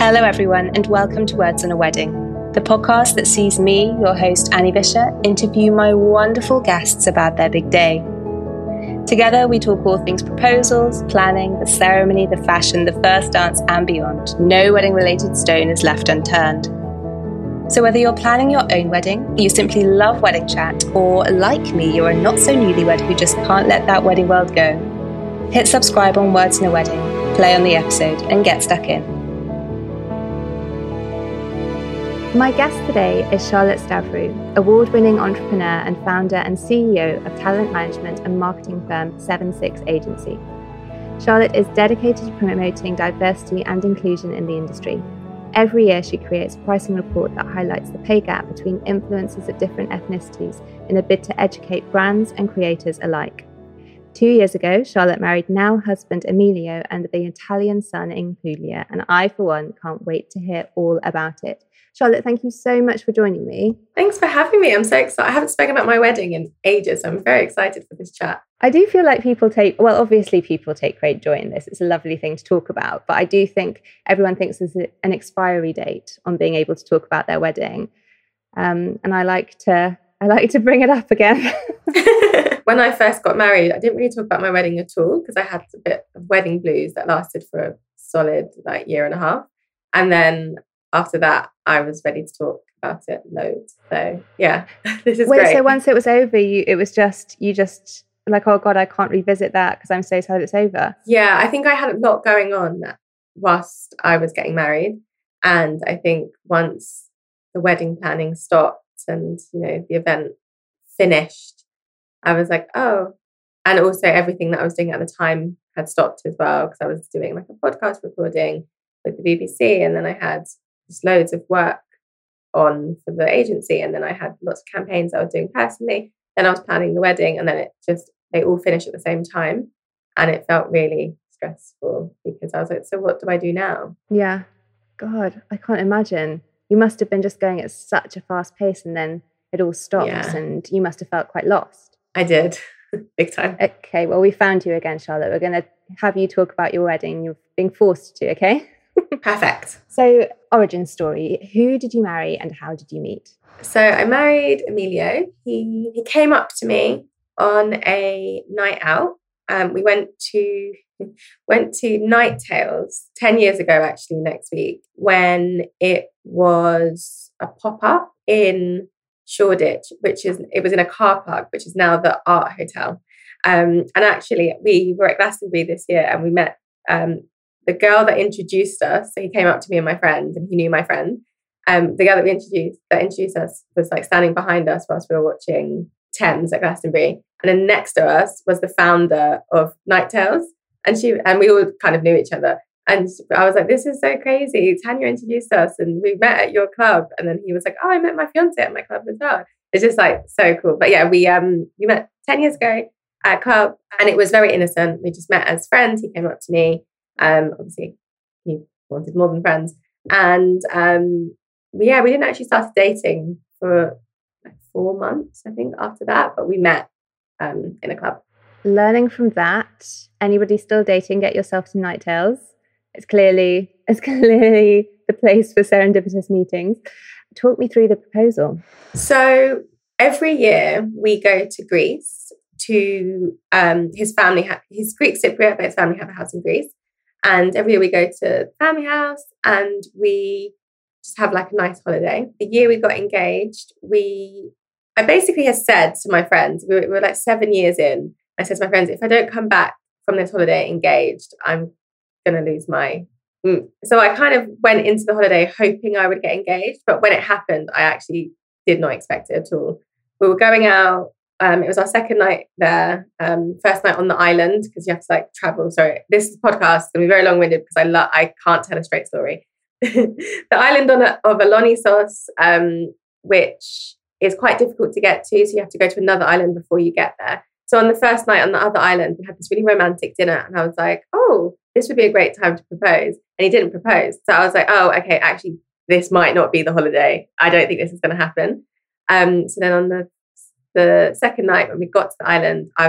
Hello everyone, and welcome to Words on a Wedding, the podcast that sees me, your host Annie Vischer, interview my wonderful guests about their big day. Together we talk all things proposals, planning, the ceremony, the fashion, the first dance and beyond. No wedding related stone is left unturned. So whether you're planning your own wedding, you simply love wedding chat, or like me, you're a not so newlywed who just can't let that wedding world go, hit subscribe on Words on a Wedding, play on the episode and get stuck in. My guest today is Charlotte Stavrou, award-winning entrepreneur and founder and CEO of talent management and marketing firm 76 Agency. Charlotte is dedicated to promoting diversity and inclusion in the industry. Every year she creates a pricing report that highlights the pay gap between influencers of different ethnicities in a bid to educate brands and creators alike. 2 years ago, Charlotte married now husband Emilio and the Italian son in Puglia, and I, for one, can't wait to hear all about it. Charlotte, thank you so much for joining me. Thanks for having me. I'm so excited. I haven't spoken about my wedding in ages, so I'm very excited for this chat. I do feel like people take great joy in this. It's a lovely thing to talk about, but I do think everyone thinks there's an expiry date on being able to talk about their wedding. And I like to bring it up again. When I first got married, I didn't really talk about my wedding at all because I had a bit of wedding blues that lasted for a solid year and a half. And then after that, I was ready to talk about it loads. So yeah, this is great. So once it was over, you just like, oh God, I can't revisit that because I'm so sad it's over. Yeah, I think I had a lot going on whilst I was getting married. And I think once the wedding planning stopped and, the event finished, I was like, oh. And also everything that I was doing at the time had stopped as well because I was doing a podcast recording with the BBC, and then I had just loads of work on for the agency, and then I had lots of campaigns I was doing personally. Then I was planning the wedding, and then they all finished at the same time, and it felt really stressful because I was like, so what do I do now? Yeah, God, I can't imagine. You must have been just going at such a fast pace, and then it all stops, and you must have felt quite lost. I did, big time. Okay, well, we found you again, Charlotte. We're going to have you talk about your wedding. You're being forced to, okay? Perfect. So, origin story. Who did you marry and how did you meet? So I married Emilio. He came up to me on a night out. We went to Night Tales 10 years ago, actually, next week, when it was a pop-up in Shoreditch, it was in a car park, which is now the Art Hotel. And actually, we were at Glastonbury this year and we met the girl that introduced us. So he came up to me and my friend, and he knew my friend. The girl that introduced us was standing behind us whilst we were watching Thames at Glastonbury. And then next to us was the founder of Night Tales. And we all kind of knew each other. And I was like, this is so crazy. Tanya introduced us and we met at your club. And then he was like, oh, I met my fiance at my club as well. It's just so cool. But yeah, we met 10 years ago at a club, and it was very innocent. We just met as friends. He came up to me. Obviously he wanted more than friends. And we didn't actually start dating for 4 months, I think, after that. But we met in a club. Learning from that, anybody still dating, get yourself to Night Tales. It's clearly the place for serendipitous meetings. Talk me through the proposal. So every year we go to Greece to his family. He's Greek Cypriot, but his family have a house in Greece. And every year we go to the family house and we just have a nice holiday. The year we got engaged, I basically had said to my friends, we were 7 years in. I said to my friends, if I don't come back from this holiday engaged, I'm going to lose my... So I kind of went into the holiday hoping I would get engaged. But when it happened, I actually did not expect it at all. We were going out. It was our second night there. First night on the island, because you have to travel. Sorry, this podcast is going to be very long-winded because I can't tell a straight story. The island of Elonisos, which is quite difficult to get to. So you have to go to another island before you get there. So on the first night on the other island, we had this really romantic dinner. And I was like, oh, this would be a great time to propose. And he didn't propose. So I was like, oh, okay, actually, this might not be the holiday. I don't think this is going to happen. So then on the second night when we got to the island, I was like,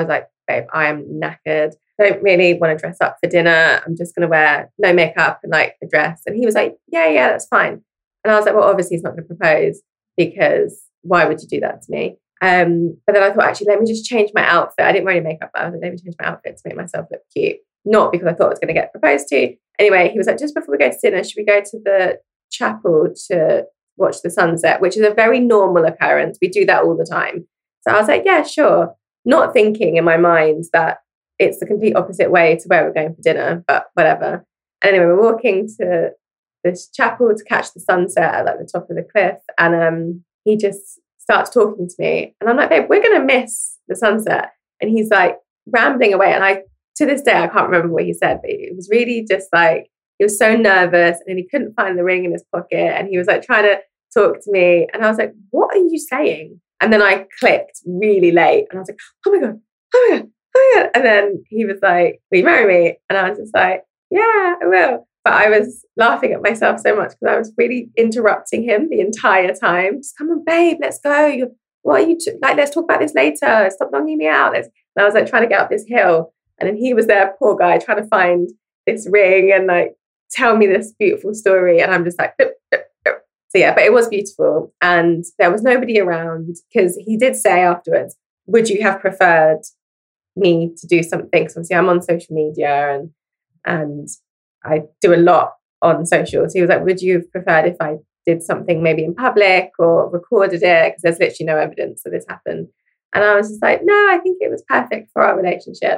babe, I am knackered. Don't really want to dress up for dinner. I'm just going to wear no makeup and like a dress. And he was like, yeah, that's fine. And I was like, well, obviously he's not going to propose because why would you do that to me? But then I thought, actually, let me just change my outfit. I didn't wear any makeup, but I was like, let me change my outfit to make myself look cute. Not because I thought I was going to get proposed to. Anyway, he was like, just before we go to dinner, should we go to the chapel to watch the sunset, which is a very normal occurrence. We do that all the time. So I was like, yeah, sure. Not thinking in my mind that it's the complete opposite way to where we're going for dinner, but whatever. And anyway, we're walking to this chapel to catch the sunset at like the top of the cliff. And he just starts talking to me. And I'm like, babe, we're going to miss the sunset. And he's like rambling away. And to this day, I can't remember what he said, but it was really just like, he was so nervous and he couldn't find the ring in his pocket. And he was like trying to talk to me. And I was like, what are you saying? And then I clicked really late. And I was like, oh my God. And then he was like, will you marry me? And I was just like, yeah, I will. But I was laughing at myself so much because I was really interrupting him the entire time. Just come on, babe, let's go. What are you like? Let's talk about this later. Stop longing me out. And I was like trying to get up this hill. And then he was there, poor guy, trying to find this ring and like tell me this beautiful story. And I'm just like, So yeah, but it was beautiful. And there was nobody around because he did say afterwards, would you have preferred me to do something? So obviously I'm on social media and I do a lot on social. So he was like, would you have preferred if I did something maybe in public or recorded it? Because there's literally no evidence that this happened. And I was just like, no, I think it was perfect for our relationship.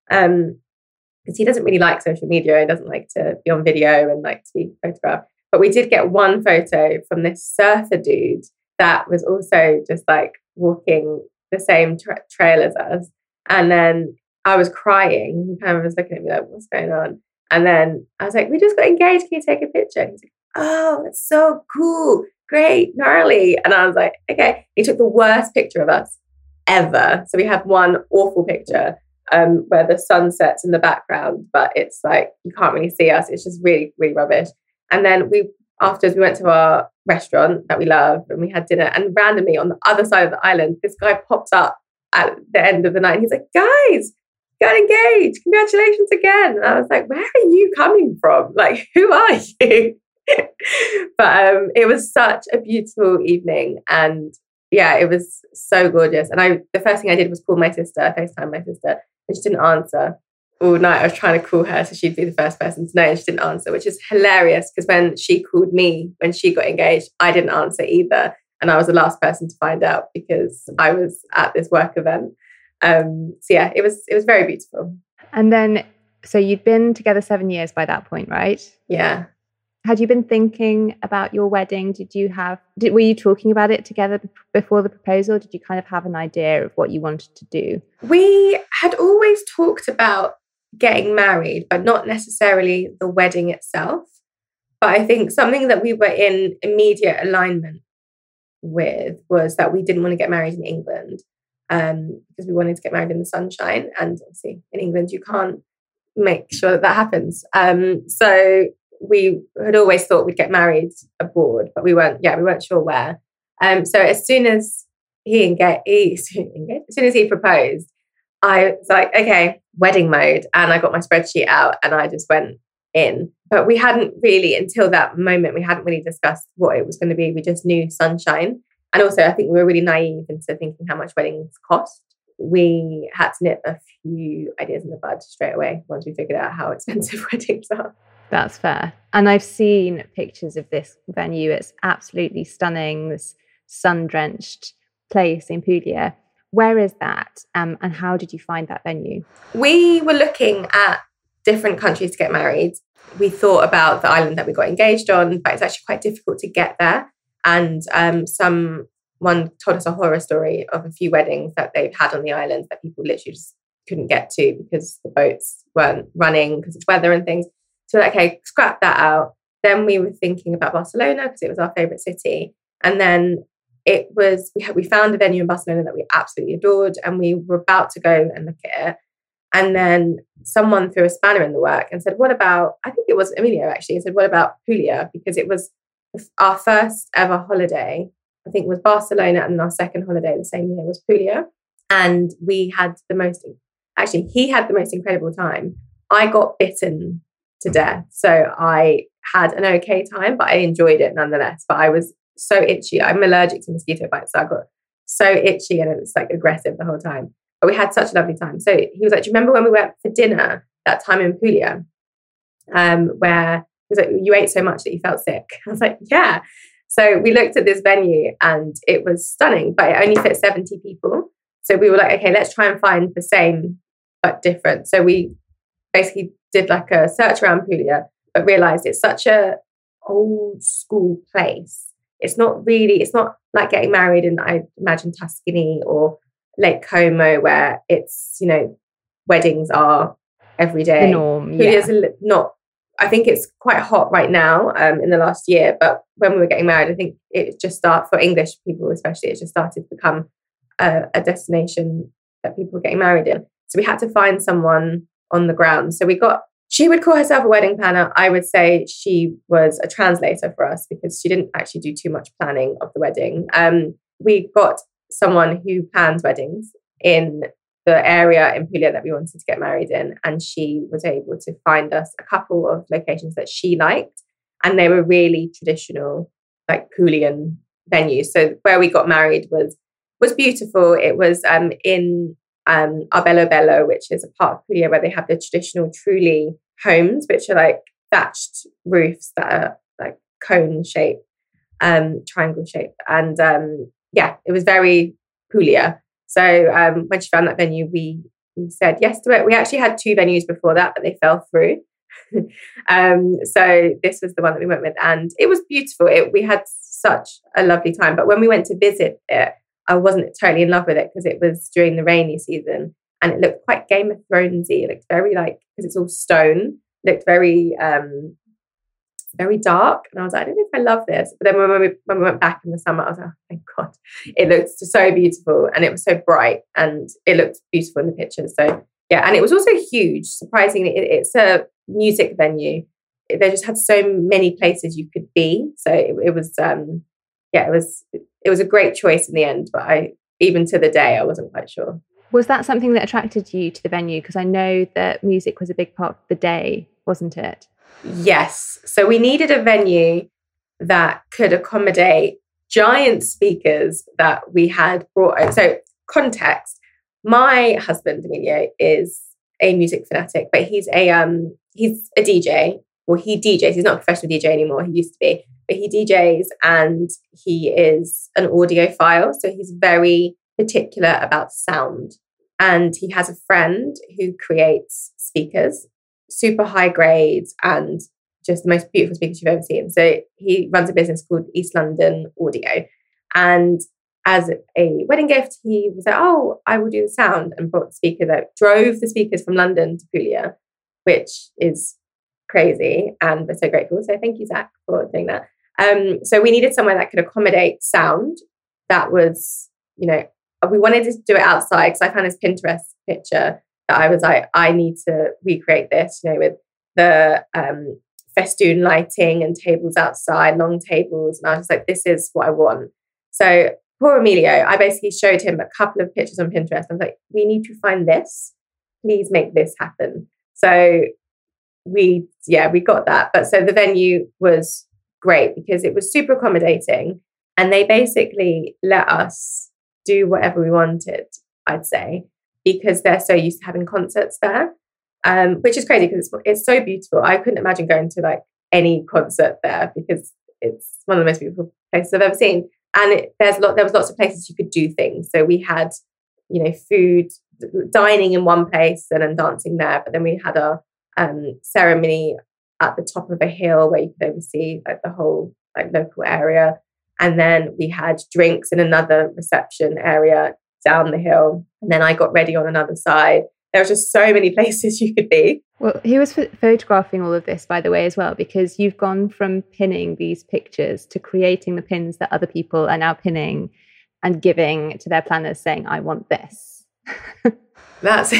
Because he doesn't really like social media. He doesn't like to be on video and like to be photographed. But we did get one photo from this surfer dude that was also just like walking the same trail as us. And then I was crying. He kind of was looking at me like, what's going on? And then I was like, we just got engaged. Can you take a picture? And he's like, oh, that's so cool. Great, gnarly. And I was like, okay. He took the worst picture of us ever. So we have one awful picture where the sun sets in the background, but it's like, you can't really see us. It's just really, really rubbish. And then afterwards we went to our restaurant that we love and we had dinner, and randomly on the other side of the island, this guy pops up at the end of the night. He's like, guys, got engaged. Congratulations again. And I was like, where are you coming from? Like, who are you? But it was such a beautiful evening. And yeah, it was so gorgeous. And the first thing I did was call my sister, FaceTime my sister, and she didn't answer. All night I was trying to call her so she'd be the first person to know, and she didn't answer, which is hilarious because when she called me when she got engaged, I didn't answer either. And I was the last person to find out because I was at this work event. So yeah, it was very beautiful. And then, so you'd been together 7 years by that point, right? Yeah. Had you been thinking about your wedding? Were you talking about it together before the proposal? Did you kind of have an idea of what you wanted to do? We had always talked about getting married, but not necessarily the wedding itself. But I think something that we were in immediate alignment with was that we didn't want to get married in England because we wanted to get married in the sunshine. And obviously in England, you can't make sure that happens. So we had always thought we'd get married abroad, but we weren't sure where. So as soon as he proposed, I was like, okay, wedding mode. And I got my spreadsheet out and I just went in. But we hadn't really, until that moment, we hadn't really discussed what it was going to be. We just knew sunshine. And also, I think we were really naive into thinking how much weddings cost. We had to nip a few ideas in the bud straight away once we figured out how expensive weddings are. That's fair. And I've seen pictures of this venue. It's absolutely stunning, this sun-drenched place in Puglia. Where is that? And how did you find that venue? We were looking at different countries to get married. We thought about the island that we got engaged on, but it's actually quite difficult to get there. And someone told us a horror story of a few weddings that they've had on the island that people literally just couldn't get to because the boats weren't running because it's weather and things. So okay, scrap that out. Then we were thinking about Barcelona because it was our favourite city. And then we found a venue in Barcelona that we absolutely adored, and we were about to go and look at it. And then someone threw a spanner in the work and said, what about, I think it was Emilio actually, said, what about Puglia? Because it was our first ever holiday, I think it was Barcelona, and our second holiday the same year was Puglia. And we had the most actually, he had the most incredible time. I got bitten to death. So I had an okay time, but I enjoyed it nonetheless. But I was so itchy. I'm allergic to mosquito bites. So I got so itchy and it was like aggressive the whole time. But we had such a lovely time. So he was like, do you remember when we went for dinner that time in Puglia? Where he was like, you ate so much that you felt sick. I was like, yeah. So we looked at this venue and it was stunning, but it only fit 70 people. So we were like, okay, let's try and find the same but different. So we basically did like a search around Puglia, but realized it's such a old school place. It's not like getting married in, I imagine, Tuscany or Lake Como, where it's, you know, weddings are every day. The norm, Puglia's not, I think it's quite hot right now in the last year, but when we were getting married, I think it just started, for English people especially, it just started to become a destination that people were getting married in. So we had to find someone on the ground. So she would call herself a wedding planner. I would say she was a translator for us because she didn't actually do too much planning of the wedding. We got someone who plans weddings in the area in Puglia that we wanted to get married in. And she was able to find us a couple of locations that she liked. And they were really traditional, like Puglian venues. So where we got married was beautiful. It was in Arbello Bello, which is a part of Puglia where they have the traditional Trulli homes, which are like thatched roofs that are like cone shaped, triangle shaped. And it was very Puglia. So when she found that venue, we said yes to it. We actually had 2 venues before that, but they fell through. So this was the one that we went with, and it was beautiful. We had such a lovely time. But when we went to visit it, I wasn't totally in love with it because it was during the rainy season and it looked quite Game of Thronesy. It looked very because it's all stone, it looked very very dark. And I was like, I don't know if I love this. But then when we went back in the summer, I was like, oh my God, it looked so beautiful and it was so bright and it looked beautiful in the pictures. So yeah, and it was also huge. Surprisingly, it's a music venue. They just had so many places you could be. So it was it was a great choice in the end, but even to the day, I wasn't quite sure. Was that something that attracted you to the venue? Because I know that music was a big part of the day, wasn't it? Yes. So we needed a venue that could accommodate giant speakers that we had brought over. So context, my husband, Emilio, is a music fanatic, but he's a DJ. Well, he DJs. He's not a professional DJ anymore. He used to be. But he DJs and he is an audiophile. So he's very particular about sound. And he has a friend who creates speakers, super high grades and just the most beautiful speakers you've ever seen. So he runs a business called East London Audio. And as a wedding gift, he was like, oh, I will do the sound, and brought the speaker that drove the speakers from London to Puglia, which is crazy. And we're so grateful. So thank you, Zach, for doing that. So we needed somewhere that could accommodate sound that was, you know, we wanted to do it outside because I found this Pinterest picture that I was like, I need to recreate this, you know, with the festoon lighting and tables outside, long tables. And I was like, this is what I want. So poor Emilio, I basically showed him a couple of pictures on Pinterest. I was like, we need to find this. Please make this happen. So we got that. But so the venue was great because it was super accommodating and they basically let us do whatever we wanted, I'd say, because they're so used to having concerts there, which is crazy because it's so beautiful. I couldn't imagine going to like any concert there because it's one of the most beautiful places I've ever seen. And there was lots of places you could do things. So we had, you know, food, dining in one place and then dancing there. But then we had a ceremony at the top of a hill where you could oversee like the whole like local area. And then we had drinks in another reception area down the hill. And then I got ready on another side. There were just so many places you could be. Well, he was photographing all of this, by the way, as well, because you've gone from pinning these pictures to creating the pins that other people are now pinning and giving to their planners saying, I want this. That's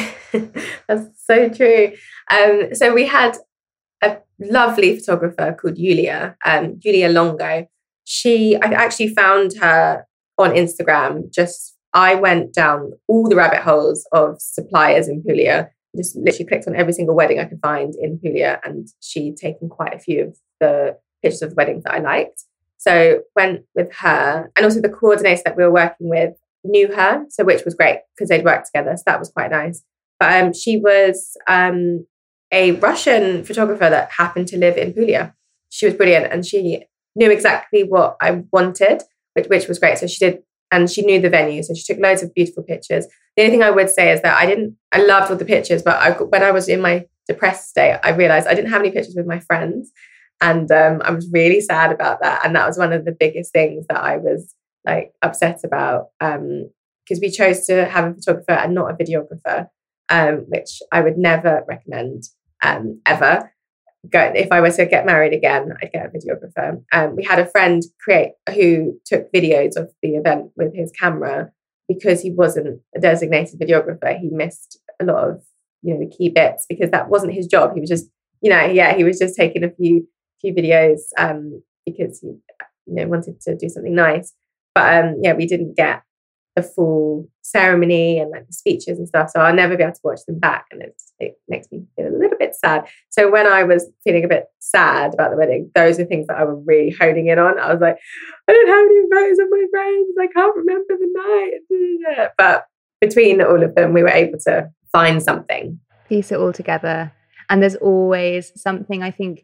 so true. So we had a lovely photographer called Julia Longo. I actually found her on Instagram just I went down all the rabbit holes of suppliers in Puglia, just literally clicked on every single wedding I could find in Puglia, and she'd taken quite a few of the pictures of the weddings that I liked. So went with her, and also the coordinator that we were working with knew her, so which was great because they'd worked together, so that was quite nice. But she was a Russian photographer that happened to live in Puglia. She was brilliant, and she knew exactly what I wanted, which was great. So she did, and she knew the venue, so she took loads of beautiful pictures. The only thing I would say is that I loved all the pictures, but when I was in my depressed state, I realized I didn't have any pictures with my friends, and I was really sad about that. And that was one of the biggest things that I was like upset about, because we chose to have a photographer and not a videographer, which I would never recommend ever. If I were to get married again, I'd get a videographer. We had a friend who took videos of the event with his camera. Because he wasn't a designated videographer, he missed a lot of the key bits, because that wasn't his job. He was just he was just taking a few videos because he wanted to do something nice. But we didn't get the full ceremony and like the speeches and stuff, so I'll never be able to watch them back, and it makes me feel a little bit sad. So when I was feeling a bit sad about the wedding, those are things that I was really honing in on. I was like, I don't have any photos of my friends, I can't remember the night. But between all of them, we were able to find something, piece it all together. And there's always something. I think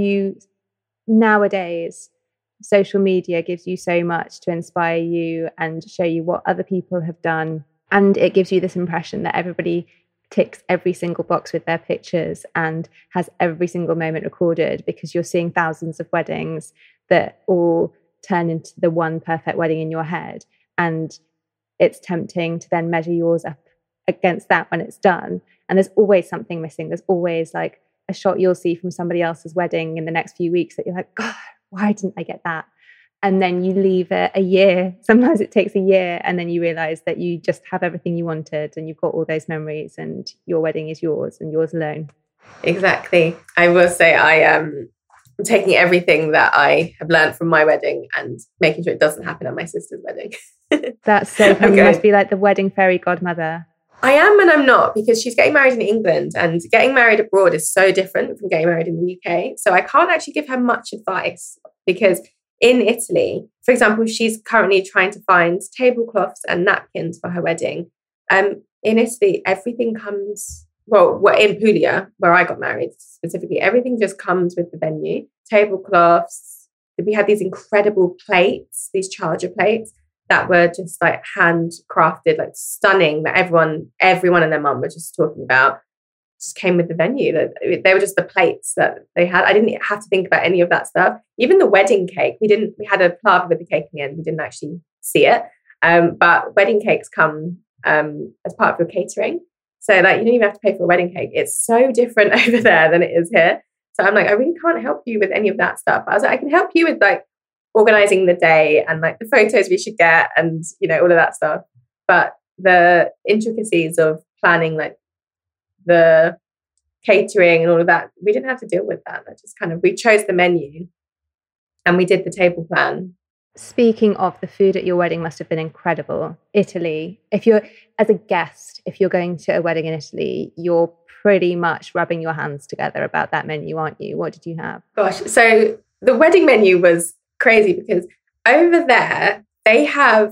nowadays, social media gives you so much to inspire you and show you what other people have done. And it gives you this impression that everybody ticks every single box with their pictures and has every single moment recorded, because you're seeing thousands of weddings that all turn into the one perfect wedding in your head. And it's tempting to then measure yours up against that when it's done. And there's always something missing. There's always like a shot you'll see from somebody else's wedding in the next few weeks that you're like, God, why didn't I get that? And then you leave it a year. Sometimes it takes a year. And then you realize that you just have everything you wanted and you've got all those memories and your wedding is yours and yours alone. Exactly. I will say I am taking everything that I have learned from my wedding and making sure it doesn't happen at my sister's wedding. That's so fun. You must be like the wedding fairy godmother. I am and I'm not, because she's getting married in England, and getting married abroad is so different from getting married in the UK. So I can't actually give her much advice, because in Italy, for example, she's currently trying to find tablecloths and napkins for her wedding. In Italy, everything comes, in Puglia, where I got married specifically, everything just comes with the venue. Tablecloths, we had these incredible plates, these charger plates, that were just like handcrafted, like stunning, that everyone and their mum were just talking about. Just came with the venue. They were just the plates that they had. I didn't have to think about any of that stuff. Even the wedding cake, we had a palaver with the cake in the end. We didn't actually see it. But wedding cakes come as part of your catering. So like you don't even have to pay for a wedding cake. It's so different over there than it is here. So I'm like, I really can't help you with any of that stuff. I was like, I can help you with like organizing the day and like the photos we should get and all of that stuff, but the intricacies of planning like the catering and all of that, we didn't have to deal with that. That just we chose the menu and we did the table plan. Speaking of, the food at your wedding must have been incredible. Italy, if you're going to a wedding in Italy, you're pretty much rubbing your hands together about that menu, aren't you? What did you have? Gosh, so the wedding menu was crazy, because over there they have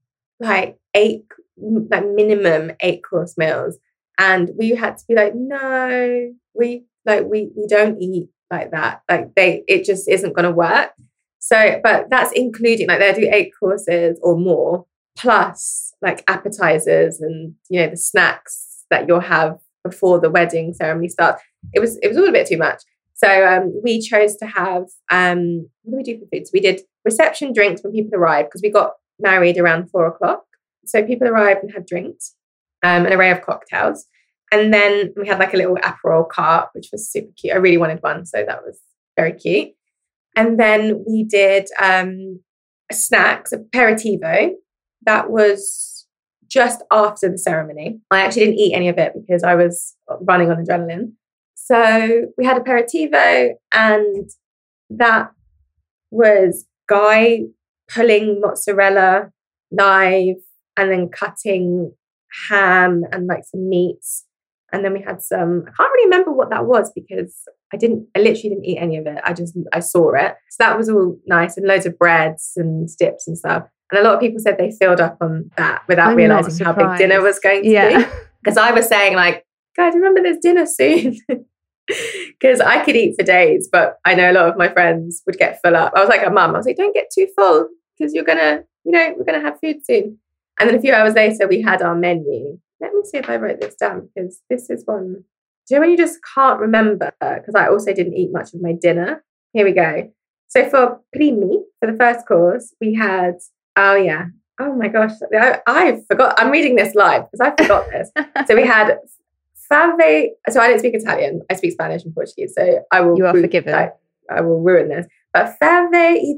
minimum 8-course meals, and we had to be like, no, we don't eat like that. It just isn't going to work. So, but that's including they do 8 courses or more, plus like appetizers and the snacks that you'll have before the wedding ceremony starts. It was all a bit too much. So we chose to have, what do we do for food? So we did reception drinks when people arrived, because we got married around 4:00. So people arrived and had drinks, an array of cocktails. And then we had like a little Aperol cart, which was super cute. I really wanted one, so that was very cute. And then we did snacks, aperitivo. That was just after the ceremony. I actually didn't eat any of it because I was running on adrenaline. So we had aperitivo, and that was Guy pulling mozzarella live and then cutting ham and like some meats. And then we had some, I can't really remember what that was because I literally didn't eat any of it. I saw it. So that was all nice, and loads of breads and dips and stuff. And a lot of people said they filled up on that without realizing how big dinner was going to be. Because I was saying like, guys, remember there's dinner soon. Because I could eat for days, but I know a lot of my friends would get full up. I was like, Mum, I was like, don't get too full because we're gonna have food soon. And then a few hours later, we had our menu. Let me see if I wrote this down because this is one. Do you know when you just can't remember? Because I also didn't eat much of my dinner. Here we go. So for primi, for the first course, we had, oh my gosh, I forgot. I'm reading this live because I forgot this. So we had fave. So I don't speak Italian. I speak Spanish and Portuguese. So you are forgiven. I will ruin this. But fave I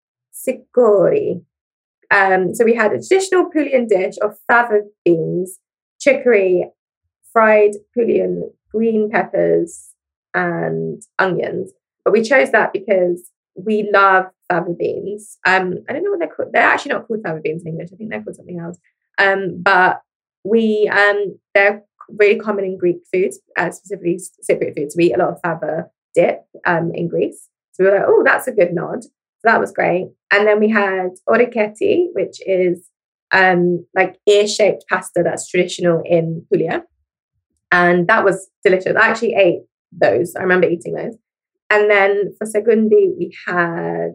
sicuri. So we had a traditional Pulian dish of fava beans, chicory, fried Pulian green peppers, and onions. But we chose that because we love fava beans. I don't know what they're called. They're actually not called fava beans in English. I think they're called something else. But they're really common in Greek food, specifically Cypriot food. So we eat a lot of fava dip in Greece. So we were like, oh, that's a good nod. So that was great. And then we had orecchiette, which is like ear-shaped pasta that's traditional in Puglia. And that was delicious. I actually ate those. I remember eating those. And then for secondi, we had,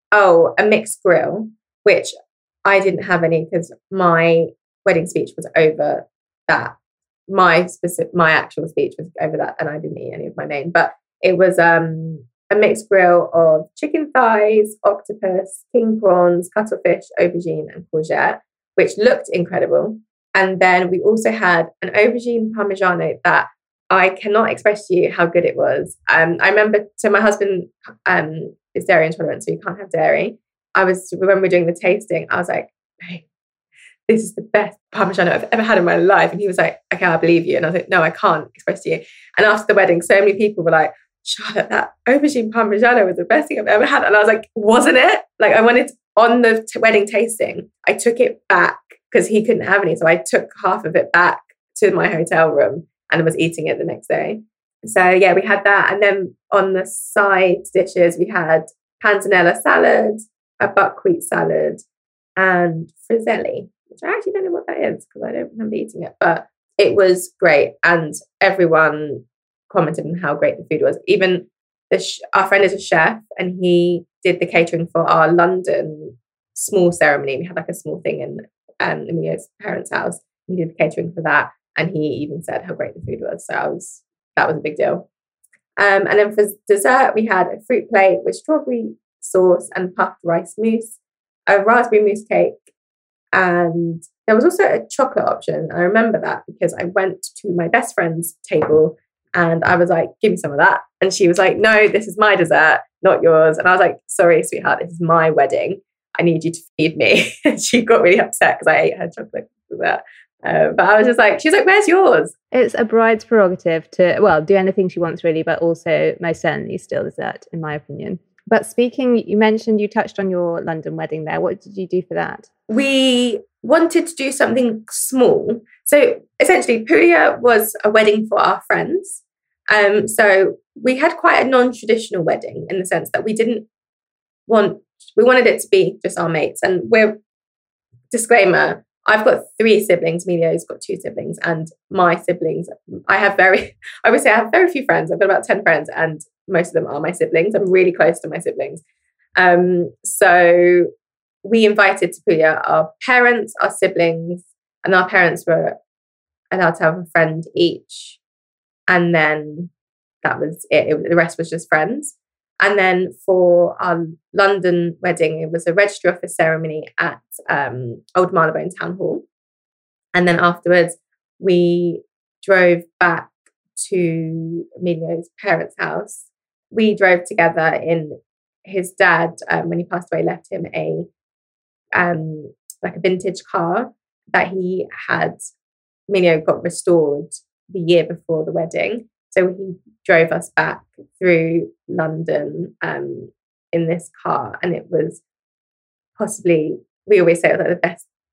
a mixed grill, which I didn't have any because my wedding speech was over that. My actual speech was over that, and I didn't eat any of my main. But it was a mixed grill of chicken thighs, octopus, king prawns, cuttlefish, aubergine, and courgette, which looked incredible. And then we also had an aubergine parmigiano that I cannot express to you how good it was. I remember, so my husband is dairy intolerant, so you can't have dairy. When we were doing the tasting, I was like, hey, this is the best parmigiano I've ever had in my life. And he was like, okay, I believe you. And I was like, no, I can't express to you. And after the wedding, so many people were like, Charlotte, that aubergine parmigiano was the best thing I've ever had. And I was like, wasn't it? Like I wanted, on the wedding tasting, I took it back because he couldn't have any. So I took half of it back to my hotel room and was eating it the next day. So yeah, we had that. And then on the side dishes, we had panzanella salad, a buckwheat salad, and frizzelli, which I actually don't know what that is because I don't remember eating it, but it was great. And everyone commented on how great the food was. Even our friend is a chef and he did the catering for our London small ceremony. We had like a small thing in Emilio's parents' house. He did the catering for that. And he even said how great the food was. So that was a big deal. And then for dessert, we had a fruit plate with strawberry sauce and puffed rice mousse, a raspberry mousse cake, and there was also a chocolate option. I remember that because I went to my best friend's table and I was like, give me some of that. And she was like, no, this is my dessert, not yours. And I was like, sorry, sweetheart, this is my wedding. I need you to feed me. And she got really upset because I ate her chocolate dessert. But I was just like, she's like, where's yours? It's a bride's prerogative to, do anything she wants really, but also most certainly still dessert, in my opinion. But you touched on your London wedding there. What did you do for that? We wanted to do something small. So essentially, Puglia was a wedding for our friends. So we had quite a non-traditional wedding in the sense that we wanted it to be just our mates. And disclaimer, I've got 3 siblings. Emilio's got 2 siblings, and my siblings, I would say I have very few friends. I've got about 10 friends, and most of them are my siblings. I'm really close to my siblings. So we invited to Puglia our parents, our siblings, and our parents were allowed to have a friend each. And then that was it. The rest was just friends. And then for our London wedding, it was a registry office ceremony at Old Marylebone Town Hall. And then afterwards, we drove back to Emilio's parents' house. We drove together in his dad, when he passed away, left him a vintage car that he had. Emilio got restored the year before the wedding. So he drove us back through London in this car. And it was possibly, we always say it was like the best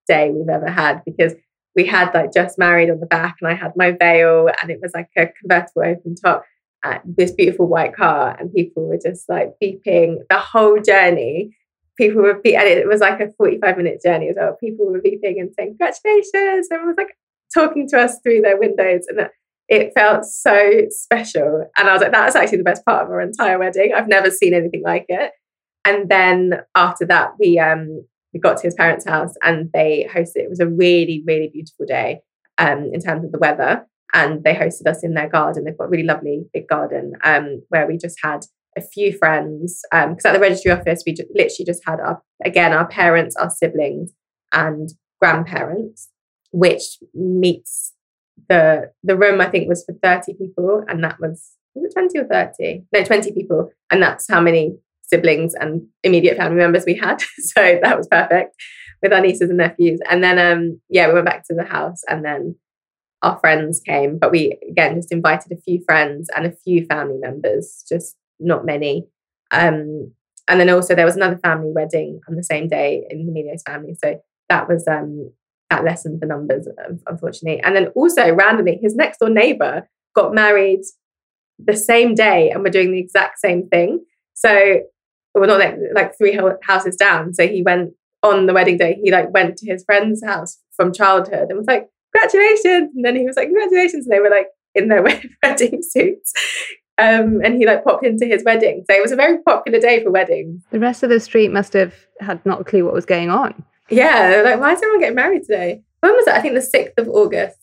day we've ever had, because we had like just married on the back and I had my veil and it was like a convertible open top at this beautiful white car, and people were just like beeping the whole journey. People were and it was like a 45-minute journey as well. People were beeping and saying congratulations. Everyone was like talking to us through their windows, and it felt so special. And I was like, that was actually the best part of our entire wedding. I've never seen anything like it. And then after that, we got to his parents' house and they hosted. It was a really, really beautiful day in terms of the weather. And they hosted us in their garden. They've got a really lovely big garden where we just had a few friends. Because at the registry office, we literally just had our parents, our siblings, and grandparents, which meets the room, I think, was for 30 people. And that was it 20 or 30? No, 20 people. And that's how many siblings and immediate family members we had. So that was perfect with our nieces and nephews. And then, we went back to the house and then our friends came. But we, again, just invited a few friends and a few family members, just not many. And then also there was another family wedding on the same day in Emilio's family. So that was that lessened the numbers, unfortunately. And then also randomly, his next door neighbour got married the same day and we're doing the exact same thing. So we're not like 3 houses down. So he went on the wedding day, he like went to his friend's house from childhood and was like, congratulations. And then he was like, congratulations. And they were like in their wedding suits. And he like popped into his wedding. So it was a very popular day for weddings. The rest of the street must have had not a clue what was going on. Yeah, they were like, why is everyone getting married today? When was it? I think the 6th of August.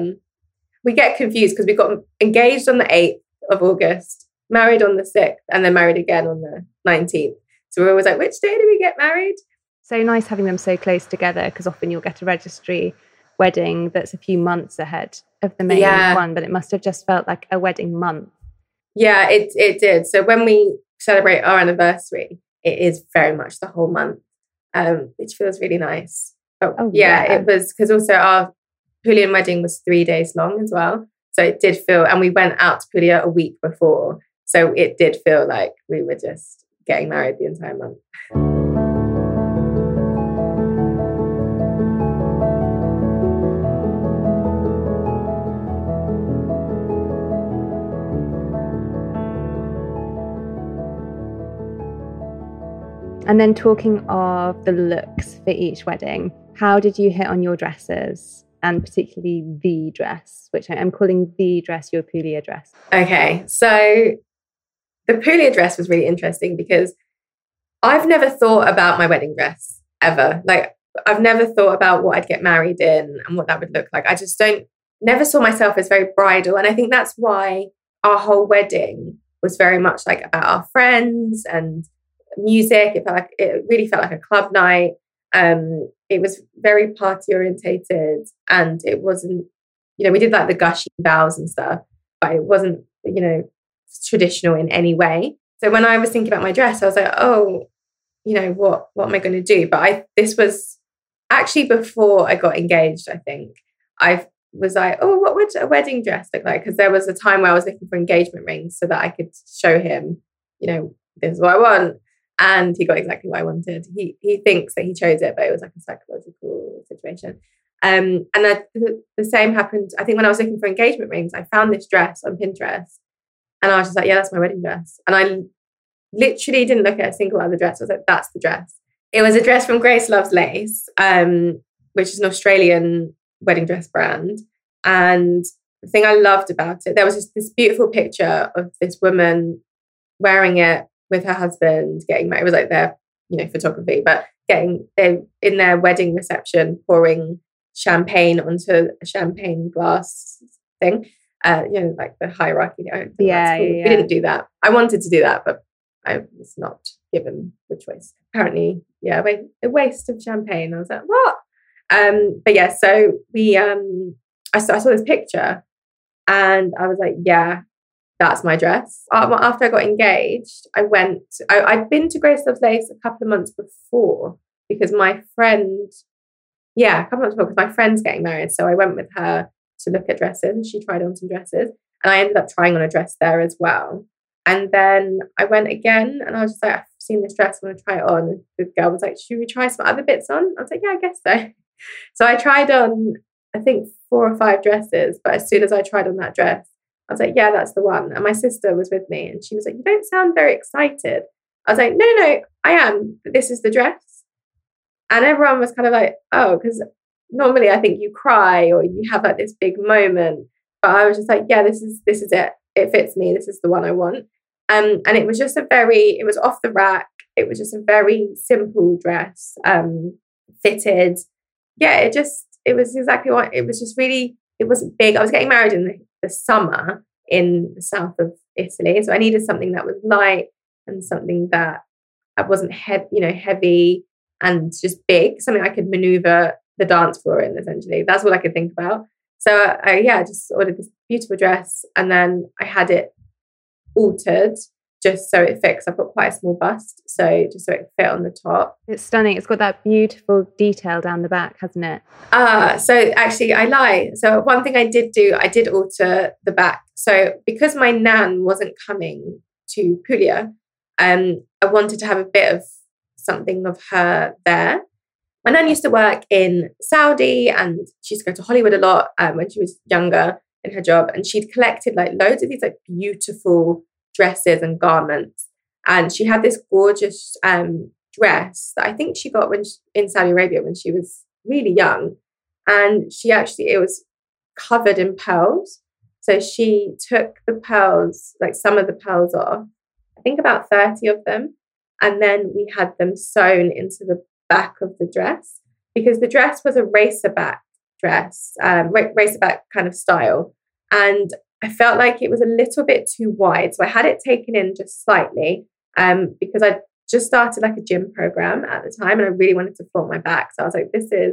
We get confused because we got engaged on the 8th of August, married on the 6th, and then married again on the 19th. So we're always like, which day did we get married? So nice having them so close together, because often you'll get a registry wedding that's a few months ahead of the main one, but it must have just felt like a wedding month. Yeah, it did. So when we celebrate our anniversary, it is very much the whole month, which feels really nice. But it was, because also our Puglia wedding was 3 days long as well. So it did feel, and we went out to Puglia a week before. So it did feel like we were just getting married the entire month. And then talking of the looks for each wedding, how did you hit on your dresses, and particularly the dress, which I'm calling the dress your Puglia dress? Okay, so the Puglia dress was really interesting because I've never thought about my wedding dress ever. Like, I've never thought about what I'd get married in and what that would look like. I just never saw myself as very bridal. And I think that's why our whole wedding was very much like about our friends and music. It really felt like a club night. It was very party orientated, and it wasn't, we did like the gushy vows and stuff, but it wasn't, traditional in any way. So when I was thinking about my dress, I was like, oh, what am I going to do? But this was actually before I got engaged. I think I was like, oh, what would a wedding dress look like? Because there was a time where I was looking for engagement rings so that I could show him, this is what I want. And he got exactly what I wanted. He thinks that he chose it, but it was like a psychological situation. And the same happened, I think, when I was looking for engagement rings. I found this dress on Pinterest and I was just like, yeah, that's my wedding dress. And I literally didn't look at a single other dress. I was like, that's the dress. It was a dress from Grace Loves Lace, which is an Australian wedding dress brand. And the thing I loved about it, there was just this beautiful picture of this woman wearing it with her husband getting married. It was like their, photography, but getting in their wedding reception, pouring champagne onto a champagne glass thing. Like the hierarchy. We didn't do that. I wanted to do that, but I was not given the choice. Apparently, a waste of champagne. I was like, what? But yeah, so we, I saw this picture and I was like, yeah, that's my dress. After I got engaged, I'd been to Grace Loves Lace a couple of months before because my friend, a couple of months before, because my friend's getting married. So I went with her to look at dresses and she tried on some dresses and I ended up trying on a dress there as well. And then I went again and I was just like, I've seen this dress, I want to try it on. And the girl was like, should we try some other bits on? I was like, yeah, I guess so. So I tried on, I think, 4 or 5 dresses. But as soon as I tried on that dress, I was like, yeah, that's the one. And my sister was with me and she was like, you don't sound very excited. I was like, no, I am. This is the dress. And everyone was kind of like, oh, because normally I think you cry or you have like this big moment. But I was just like, yeah, this is it. It fits me. This is the one I want. And it was just it was off the rack. It was just a very simple dress, fitted. Yeah, it was exactly what, it was just really, it wasn't big. I was getting married in the summer in the south of Italy. So I needed something that was light and something that wasn't heavy and just big, something I could maneuver the dance floor in, essentially. That's all I could think about. So I just ordered this beautiful dress and then I had it altered just so it fits. I've got quite a small bust, so just so it fit on the top. It's stunning. It's got that beautiful detail down the back, hasn't it? So actually I lie. So one thing I did do, I did alter the back. So because my nan wasn't coming to Puglia, I wanted to have a bit of something of her there. My nan used to work in Saudi and she used to go to Hollywood a lot when she was younger in her job, and she'd collected like loads of these like beautiful dresses and garments. And she had this gorgeous dress that I think she got in Saudi Arabia when she was really young. And it was covered in pearls. So she took the pearls, like some of the pearls off, I think about 30 of them. And then we had them sewn into the back of the dress because the dress was a racer back dress, racer back kind of style. And I felt like it was a little bit too wide. So I had it taken in just slightly because I just started like a gym program at the time and I really wanted to flaunt my back. So I was like,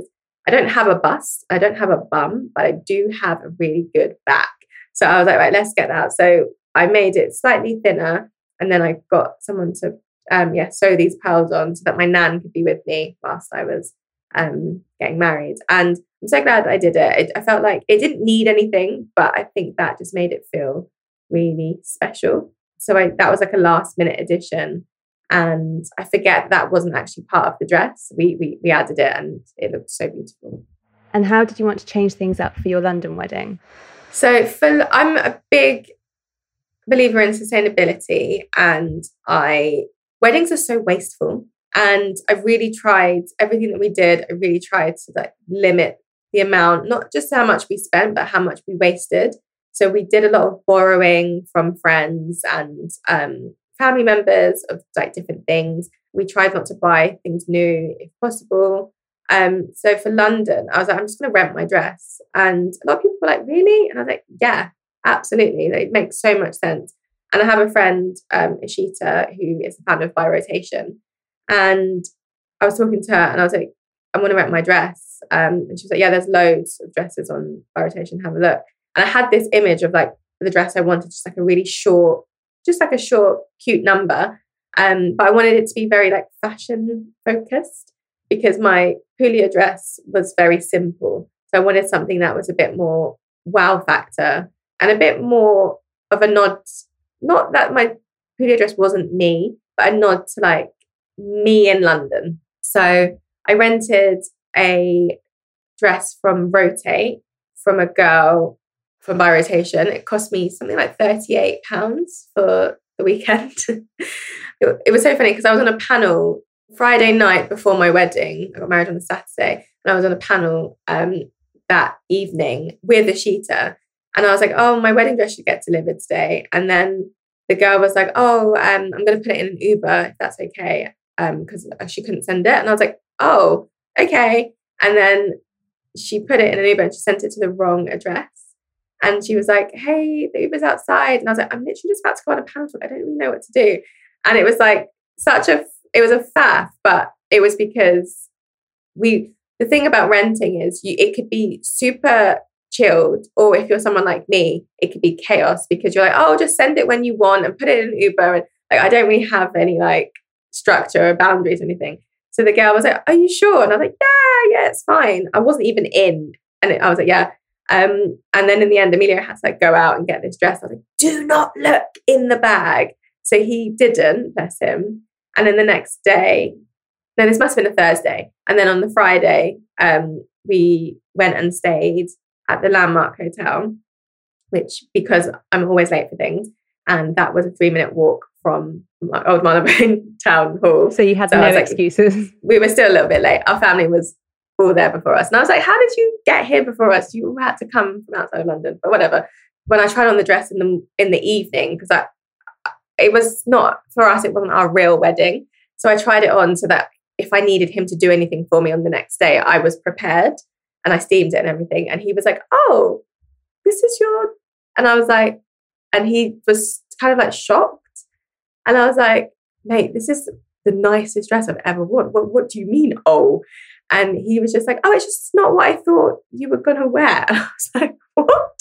I don't have a bust, I don't have a bum, but I do have a really good back. So I was like, right, let's get that. So I made it slightly thinner and then I got someone to sew these pearls on so that my nan could be with me whilst I was getting married. And I'm so glad that I did it. I felt like it didn't need anything, but I think that just made it feel really special. So that was like a last minute addition. And I forget that wasn't actually part of the dress. We added it and it looked so beautiful. And how did you want to change things up for your London wedding? So I'm a big believer in sustainability, and weddings are so wasteful. And I really tried everything that we did. I really tried to like limit the amount, not just how much we spent, but how much we wasted. So we did a lot of borrowing from friends and family members of like different things. We tried not to buy things new if possible. So for London, I was like, I'm just going to rent my dress. And a lot of people were like, really? And I was like, yeah, absolutely. It makes so much sense. And I have a friend, Ishita, who is the founder of By Rotation. And I was talking to her and I was like, I want to rent my dress. And she was like, yeah, there's loads of dresses on By Rotation. Have a look. And I had this image of like the dress I wanted, just like a really short, cute number. But I wanted it to be very like fashion focused because my Puglia dress was very simple. So I wanted something that was a bit more wow factor and a bit more of a nod. Not that my Puglia dress wasn't me, but a nod to like me in London. So I rented a dress from Rotate from a girl from By Rotation. It cost me something like £38 for the weekend. It was so funny because I was on a panel Friday night before my wedding. I got married on a Saturday and I was on a panel that evening with Ishita. And I was like, oh, my wedding dress should get delivered today. And then the girl was like, oh, I'm going to put it in an Uber if that's okay, because she couldn't send it. And I was like, oh, okay. And then she put it in an Uber and she sent it to the wrong address. And she was like, hey, the Uber's outside. And I was like, I'm literally just about to go on a panel talk. I don't really know what to do. And it was like it was a faff, but it was because the thing about renting is it could be super chilled, or if you're someone like me, it could be chaos because you're like, oh, just send it when you want and put it in an Uber. And like, I don't really have any like structure or boundaries or anything. So the girl was like, are you sure? And I was like, yeah, it's fine. I wasn't even in. And I was like, yeah. And then in the end, Emilio had to like go out and get this dress. I was like, do not look in the bag. So he didn't, bless him. And then the next day, No, this must have been a Thursday. And then on the Friday, we went and stayed at the Landmark Hotel, which, because I'm always late for things, and that was a 3-minute walk from my old Marylebone town hall. So you had no excuses. We were still a little bit late. Our family was all there before us. And I was like, how did you get here before us? You had to come from outside of London, but whatever. When I tried on the dress in the evening, because it was not, for us, it wasn't our real wedding. So I tried it on so that if I needed him to do anything for me on the next day, I was prepared, and I steamed it and everything. And he was like, oh, this is your, and I was like, and he was kind of like shocked. And I was like, mate, this is the nicest dress I've ever worn. What do you mean, oh? And he was just like, oh, it's just not what I thought you were going to wear. And I was like, what?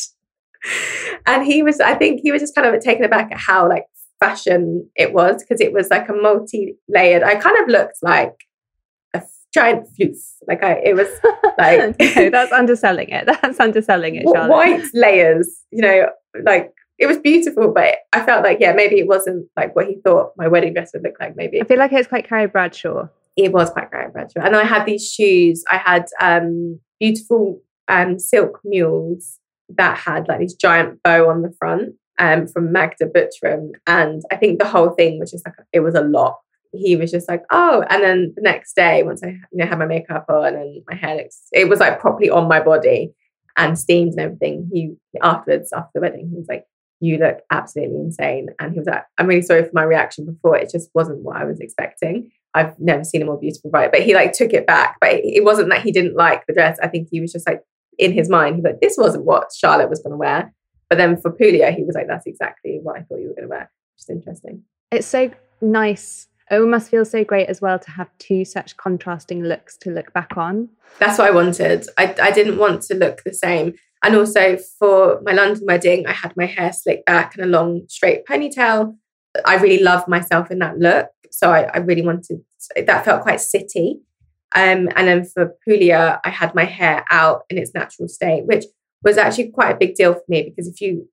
And I think he was just kind of taken aback at how like fashion it was, because it was like a multi-layered. I kind of looked like a giant floof. It was like no, that's underselling it. That's underselling it, Charlotte. White layers, like it was beautiful, but I felt like, yeah, maybe it wasn't like what he thought my wedding dress would look like. Maybe I feel like it's quite Carrie Bradshaw. It was quite Carrie Bradshaw, and I had these shoes. I had beautiful silk mules that had like this giant bow on the front. From Magda Buttram, and I think the whole thing was just like, it was a lot. He was just like, oh, and then the next day, once I had my makeup on and my hair, it was like properly on my body and steamed and everything. He afterwards, after the wedding, he was like, you look absolutely insane. And he was like, I'm really sorry for my reaction before. It just wasn't what I was expecting. I've never seen a more beautiful bride. But he like took it back. But it wasn't that he didn't like the dress. I think he was just like, in his mind, he was like, this wasn't what Charlotte was going to wear. But then for Puglia, he was like, that's exactly what I thought you were going to wear. Which is interesting. It's so nice. It must feel so great as well to have two such contrasting looks to look back on. That's what I wanted. I didn't want to look the same. And also for my London wedding, I had my hair slicked back and a long straight ponytail. I really loved myself in that look. So I really wanted, that felt quite city. And then for Puglia, I had my hair out in its natural state, which was actually quite a big deal for me, because if you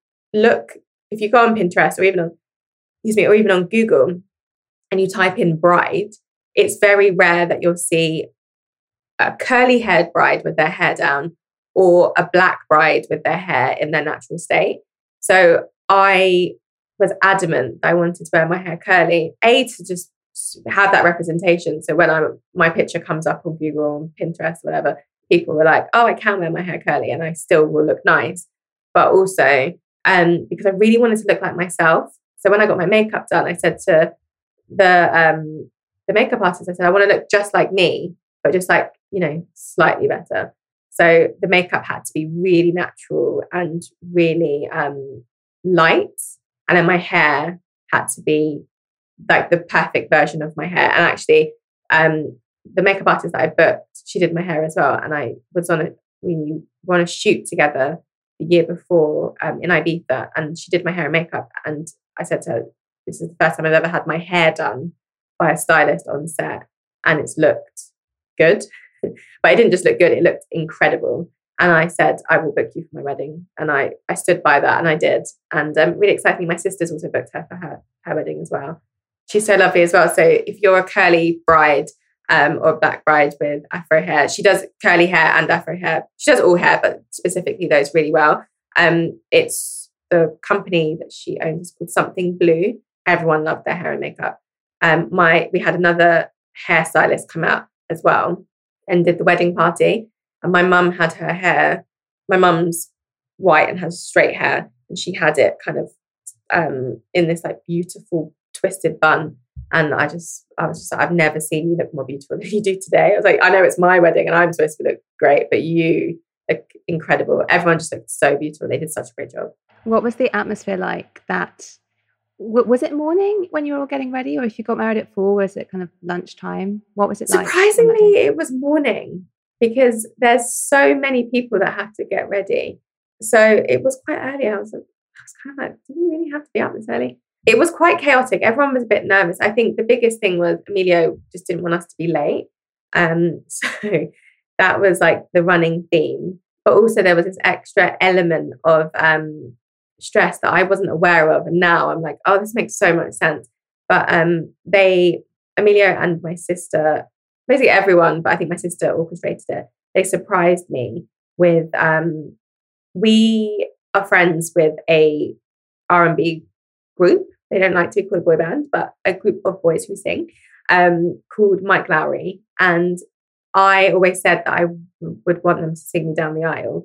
go on Pinterest or even on Google and you type in bride, it's very rare that you'll see a curly haired bride with their hair down or a black bride with their hair in their natural state. So I was adamant that I wanted to wear my hair curly, to just have that representation. So when my picture comes up on Google or on Pinterest, whatever, people were like, oh, I can wear my hair curly and I still will look nice. But also because I really wanted to look like myself. So when I got my makeup done, I said to the makeup artist, I said, I want to look just like me, but just like, slightly better. So the makeup had to be really natural and really light. And then my hair had to be like the perfect version of my hair. And actually, the makeup artist that I booked, she did my hair as well. And I was we were on a shoot together the year before in Ibiza, and she did my hair and makeup. And I said to her, this is the first time I've ever had my hair done by a stylist on set, and it's looked good. But it didn't just look good, it looked incredible. And I said, I will book you for my wedding. And I stood by that, and I did. And really exciting, my sister's also booked her for her wedding as well. She's so lovely as well. So if you're a curly bride or a black bride with afro hair, she does curly hair and afro hair. She does all hair, but specifically those really well. It's the company that she owns is called Something Blue. Everyone loved their hair and makeup. We had another hairstylist come out as well and did the wedding party. And my mum had her hair. My mum's white and has straight hair, and she had it kind of in this like beautiful twisted bun. And I was just like, I've never seen you look more beautiful than you do today. I was like, I know it's my wedding and I'm supposed to look great, but you look incredible. Everyone just looked so beautiful. They did such a great job. What was the atmosphere like? Was it morning when you were all getting ready, or if you got married at 4, was it kind of lunchtime? What was it like? Surprisingly, it was morning, because there's so many people that have to get ready. So it was quite early. I was kind of like, do we really have to be up this early? It was quite chaotic. Everyone was a bit nervous. I think the biggest thing was Emilio just didn't want us to be late. So that was like the running theme. But also there was this extra element of stress that I wasn't aware of. And now I'm like, oh, this makes so much sense. But Emilio and my sister basically everyone, but I think my sister orchestrated it. They surprised me with, we are friends with a R&B group. They don't like to be called a boy band, but a group of boys who sing, called Mike Lowry. And I always said that I would want them to sing me down the aisle.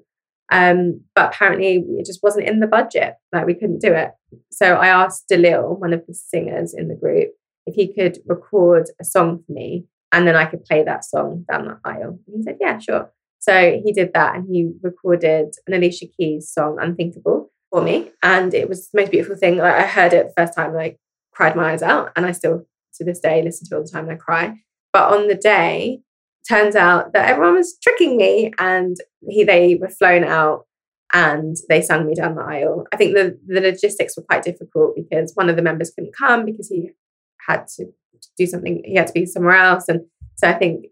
But apparently it just wasn't in the budget. Like, we couldn't do it. So I asked Dalil, one of the singers in the group, if he could record a song for me and then I could play that song down the aisle. And he said, yeah, sure. So he did that, and he recorded an Alicia Keys song, Unthinkable, for me. And it was the most beautiful thing. Like, I heard it the first time and I cried my eyes out. And I still, to this day, listen to it all the time and I cry. But on the day, turns out that everyone was tricking me, and they were flown out and they sung me down the aisle. I think the logistics were quite difficult because one of the members couldn't come because he had to do something. He had to be somewhere else. And so I think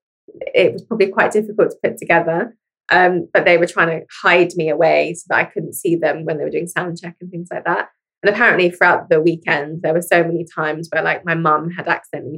it was probably quite difficult to put together. But they were trying to hide me away so that I couldn't see them when they were doing sound check and things like that. And apparently throughout the weekend, there were so many times where, like, my mum had accidentally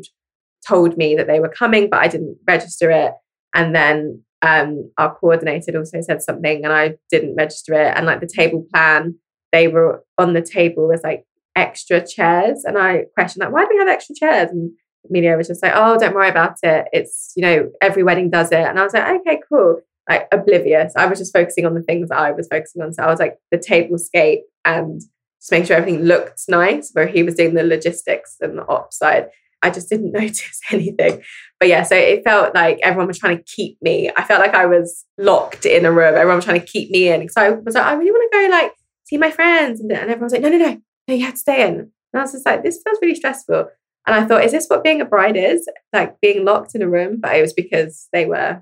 told me that they were coming, but I didn't register it. And then our coordinator also said something and I didn't register it. And like the table plan, they were on the table as like extra chairs. And I questioned, like, why do we have extra chairs? And Amelia was just like, oh, don't worry about it. It's, every wedding does it. And I was like, okay, cool. Like, oblivious. I was just focusing on the things that I was focusing on. So I was like the tablescape and just making sure everything looked nice, where he was doing the logistics and the ops side. I just didn't notice anything. But yeah, so it felt like everyone was trying to keep me. I felt like I was locked in a room. Everyone was trying to keep me in. So I was like, I really want to go like see my friends. And everyone was like, no, you have to stay in. And I was just like, this feels really stressful. And I thought, is this what being a bride is? Like, being locked in a room? But it was because they were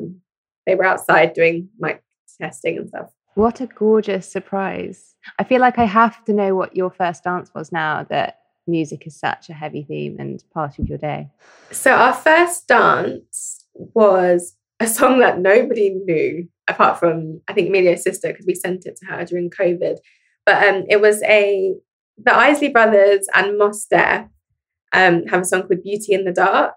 outside doing mic testing and stuff. What a gorgeous surprise. I feel like I have to know what your first dance was now that music is such a heavy theme and part of your day. So our first dance was a song that nobody knew, apart from, I think, Emilio's sister, because we sent it to her during COVID. But it was the Isley Brothers and Mos Def have a song called Beauty in the Dark,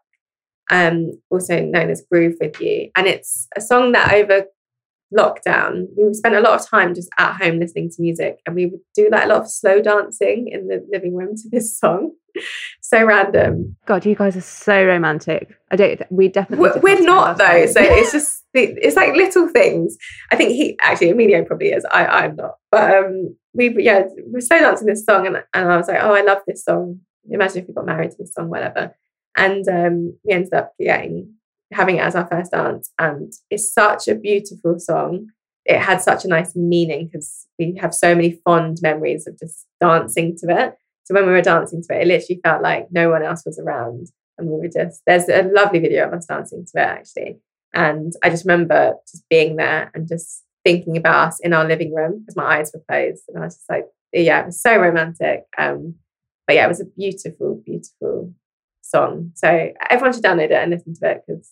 also known as Groove With You. And it's a song that over lockdown, we spent a lot of time just at home listening to music, and we would do like a lot of slow dancing in the living room to this song. So random. God, you guys are so romantic. We're not though. So it's just, it's like little things. I think Emilio probably is. I'm not. But we were slow dancing this song, and I was like, oh, I love this song. Imagine if we got married to this song, whatever. And we ended up having it as our first dance, and it's such a beautiful song. It had such a nice meaning because we have so many fond memories of just dancing to it. So when we were dancing to it, it literally felt like no one else was around, and we were there's a lovely video of us dancing to it actually. And I just remember just being there and just thinking about us in our living room because my eyes were closed, and I was just like, it was so romantic. But yeah, it was a beautiful, beautiful song. So everyone should download it and listen to it because,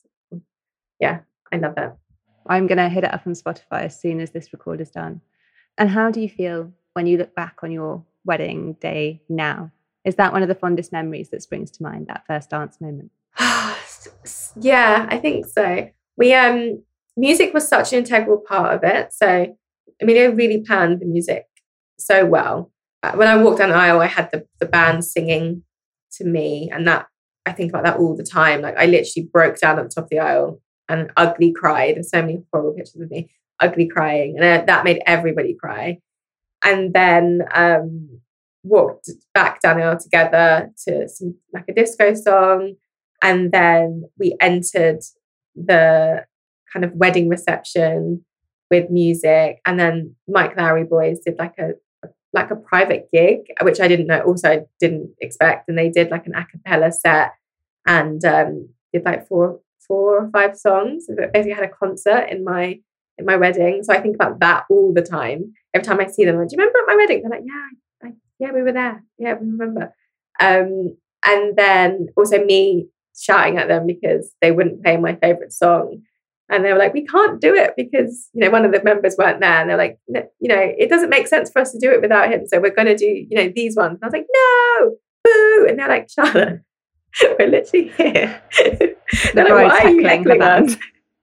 I love that. I'm going to hit it up on Spotify as soon as this record is done. And how do you feel when you look back on your wedding day now? Is that one of the fondest memories that springs to mind, that first dance moment? Yeah, I think so. We music was such an integral part of it. So Emilio really planned the music so well. When I walked down the aisle, I had the band singing to me, and that I think about that all the time. Like, I literally broke down at the top of the aisle and ugly cried. There's so many horrible pictures of me ugly crying, and that made everybody cry. And then walked back down the aisle together to some like a disco song, and then we entered the kind of wedding reception with music, and then Mike Lowry boys did like a private gig, which I didn't know. Also, I didn't expect, and they did like an a cappella set and did like four or five songs. So basically, had a concert in my wedding. So I think about that all the time. Every time I see them, I'm like, do you remember at my wedding? They're like, yeah, we were there. Yeah, we remember. And then also me shouting at them because they wouldn't play my favorite song. And they were like, we can't do it because, one of the members weren't there. And they're like, it doesn't make sense for us to do it without him. So we're going to do, these ones. And I was like, no, boo. And they're like, Charlotte, We're literally here. The bride's heckling her band.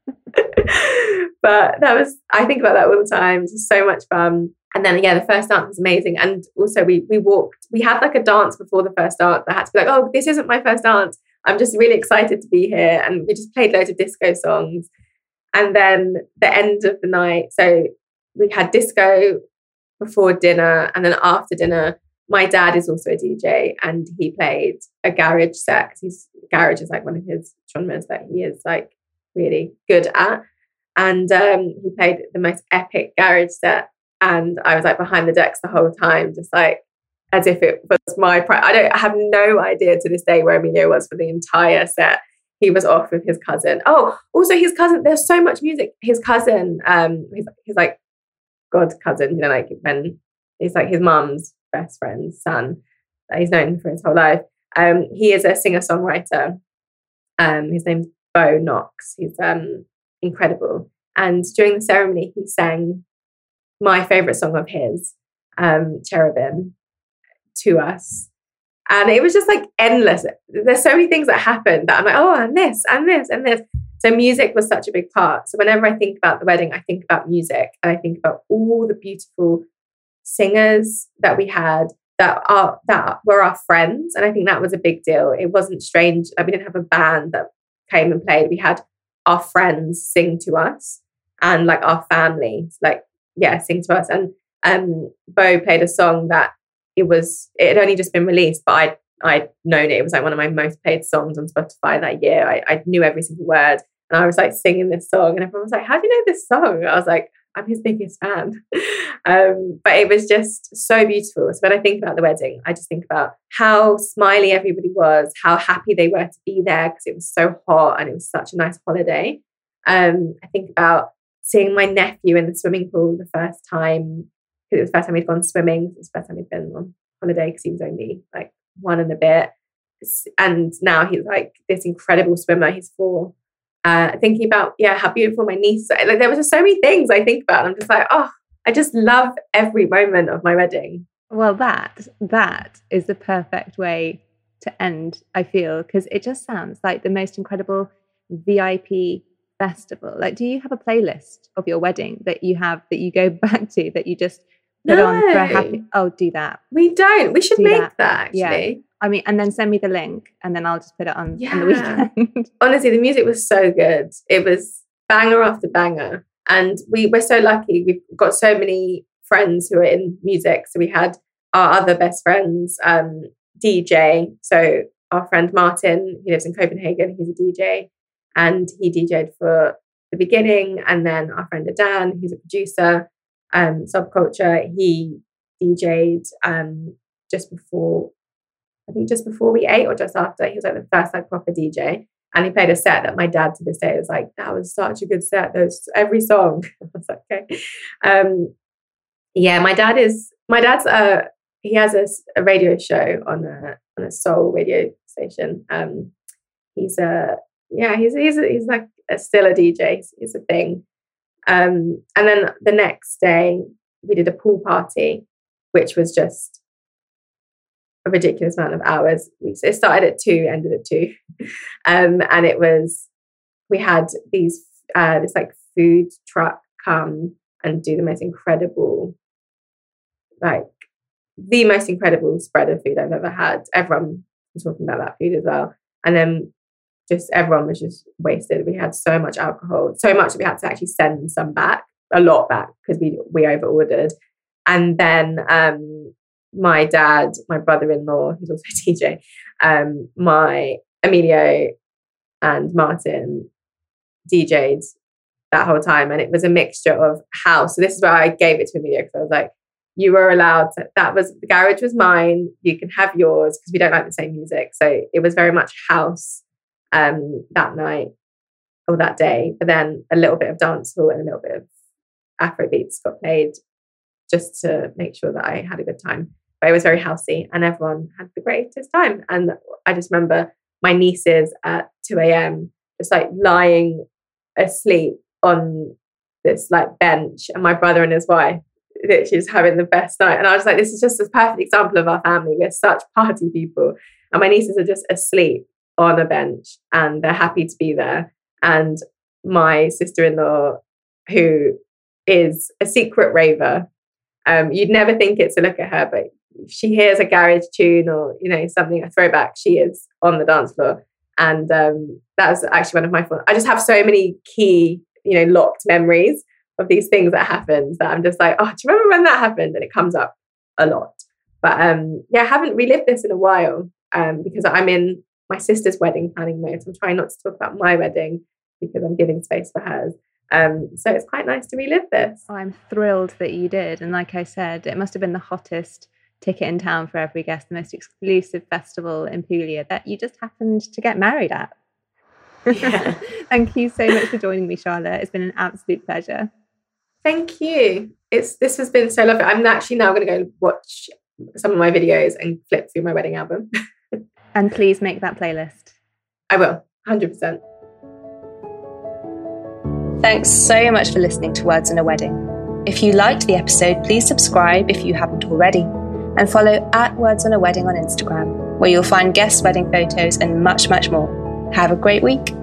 But I think about that all the time. It's so much fun. And then, the first dance was amazing. And also we had like a dance before the first dance that had to be like, oh, this isn't my first dance. I'm just really excited to be here. And we just played loads of disco songs. And then the end of the night, so we had disco before dinner. And then after dinner, my dad is also a DJ and he played a garage set. Garage is like one of his genres that he is like really good at. And he played the most epic garage set. And I was like behind the decks the whole time, just like as if it was my I have no idea to this day where Emilio was for the entire set. He was off with his cousin. Oh, also his cousin, there's so much music. His cousin, he's like God's cousin, like when he's like his mum's best friend's son that he's known for his whole life. He is a singer-songwriter. His name's Bo Knox. He's incredible. And during the ceremony, he sang my favorite song of his, Cherubim, to us. And it was just like endless. There's so many things that happened that I'm like, oh, and this, and this, and this. So music was such a big part. So whenever I think about the wedding, I think about music. And I think about all the beautiful singers that we had that were our friends. And I think that was a big deal. It wasn't strange. We didn't have a band that came and played. We had our friends sing to us and like our families, sing to us. And Bo played a song that it had only just been released, but I'd known it. It was like one of my most played songs on Spotify that year. I knew every single word. And I was like singing this song and everyone was like, how do you know this song? I was like, I'm his biggest fan. But it was just so beautiful. So when I think about the wedding, I just think about how smiley everybody was, how happy they were to be there because it was so hot and it was such a nice holiday. I think about seeing my nephew in the swimming pool the first time, because it was the first time he'd gone swimming. It was the first time he'd been on holiday because he was only like 1 and a bit. And now he's like this incredible swimmer. He's 4. Thinking about, how beautiful my niece is. Like, there was just so many things I think about. And I'm just like, oh, I just love every moment of my wedding. Well, that is the perfect way to end, I feel, because it just sounds like the most incredible VIP festival. Like, do you have a playlist of your wedding that you go back to that you just put on for a happy? Oh, do that. We don't. We should make that actually. Yeah. I mean, and then send me the link and then I'll just put it on the weekend. Honestly, the music was so good. It was banger after banger. And we're so lucky. We've got so many friends who are in music. So we had our other best friends, DJ. So our friend Martin, he lives in Copenhagen. He's a DJ. And he DJ'd for the beginning. And then our friend Adan, who's a producer, Subculture, he DJ'd just before we ate or just after. He was like the first like proper DJ. And he played a set that my dad to this day was like, that was such a good set. There's every song. I was like, okay. My dad's he has a radio show on a soul radio station. He's like still a DJ. He's a thing. And then the next day we did a pool party, which was just a ridiculous amount of hours. It started at 2, ended at 2. And we had this like food truck come and do the most incredible spread of food I've ever had. Everyone was talking about that food as well. And then just everyone was just wasted. We had so much alcohol, so much that we had to actually send some back, a lot back, because we over ordered. And then my dad, my brother-in-law, who's also a DJ, my Emilio and Martin DJ'd that whole time. And it was a mixture of house. So this is where I gave it to Emilio, because I was like, you were allowed to, the garage was mine, you can have yours, because we don't like the same music. So it was very much house that night or that day. But then a little bit of dancehall and a little bit of Afrobeats got played just to make sure that I had a good time. But it was very housey and everyone had the greatest time. And I just remember my nieces at 2 a.m. just like lying asleep on this like bench, and my brother and his wife literally just having the best night. And I was like, this is just a perfect example of our family. We're such party people. And my nieces are just asleep on a bench and they're happy to be there. And my sister-in-law, who is a secret raver, you'd never think it to look at her, but if she hears a garage tune or, something, a throwback, she is on the dance floor. And that was actually one of my fun. I just have so many key, locked memories of these things that happened that I'm just like, oh, do you remember when that happened? And it comes up a lot. But I haven't relived this in a while because I'm in my sister's wedding planning mode. So I'm trying not to talk about my wedding because I'm giving space for hers. So it's quite nice to relive this. Oh, I'm thrilled that you did. And like I said, it must have been the hottest ticket in town for every guest, the most exclusive festival in Puglia that you just happened to get married at. Yeah. Thank you so much for joining me, Charlotte. It's been an absolute pleasure. Thank you. This has been so lovely. I'm actually now going to go watch some of my videos and flip through my wedding album. And please make that playlist. I will, 100%. Thanks so much for listening to Words on a Wedding. If you liked the episode, please subscribe if you haven't already, and follow @WordsOnAWedding on Instagram, where you'll find guest wedding photos and much, much more. Have a great week.